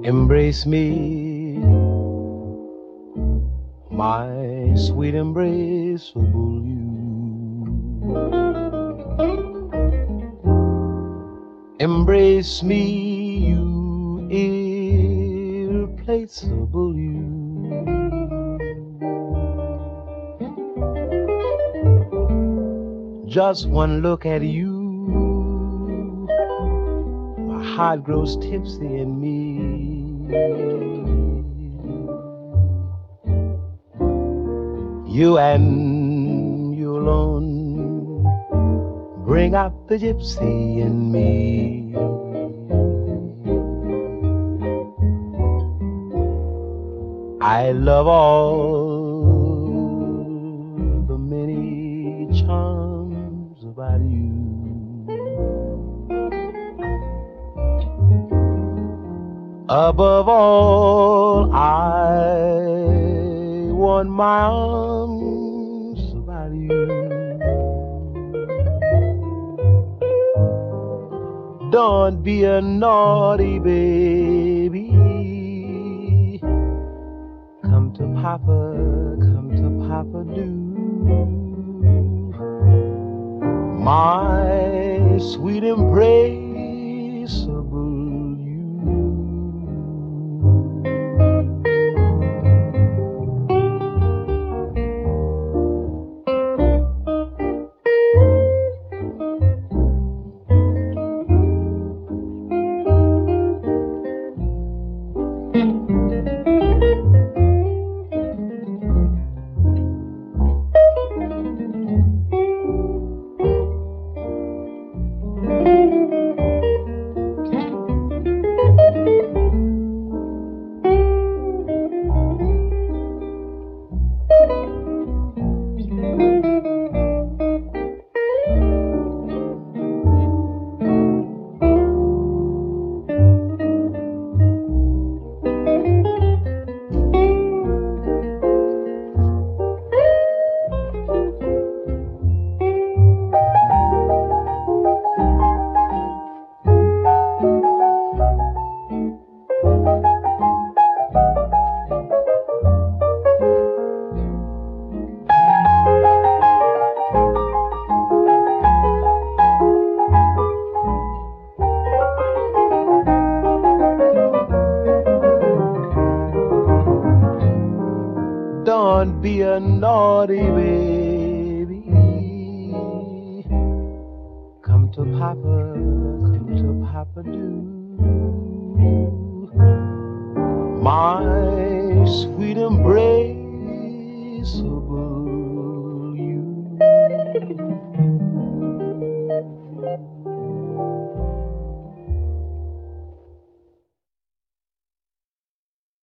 Embrace me, my sweet embraceable you. Embrace me, you irreplaceable you. Just one look at you, my heart grows tipsy in me. You and you alone bring out the gypsy in me. I love all the many charms about you. Above all, I want my arms about you. Don't be a naughty baby. Come to Papa do. My sweet embraceable you. Don't be a naughty baby. Come to Papa do. My sweet embraceable you.